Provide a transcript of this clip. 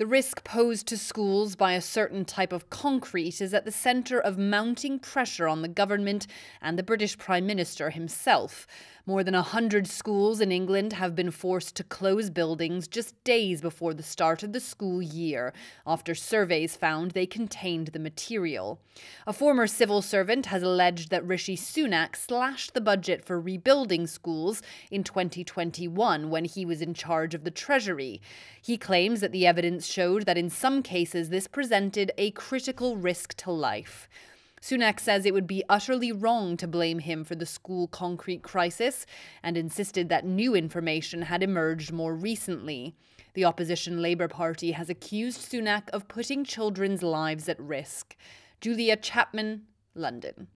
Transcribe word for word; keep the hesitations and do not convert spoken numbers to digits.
The risk posed to schools by a certain type of concrete is at the centre of mounting pressure on the government and the British Prime Minister himself. More than a hundred schools in England have been forced to close buildings just days before the start of the school year, after surveys found they contained the material. A former civil servant has alleged that Rishi Sunak slashed the budget for rebuilding schools in twenty twenty-one when he was in charge of the Treasury. He claims that the evidence showed that in some cases this presented a critical risk to life. Sunak says it would be utterly wrong to blame him for the school concrete crisis and insisted that new information had emerged more recently. The opposition Labour Party has accused Sunak of putting children's lives at risk. Julia Chapman, London.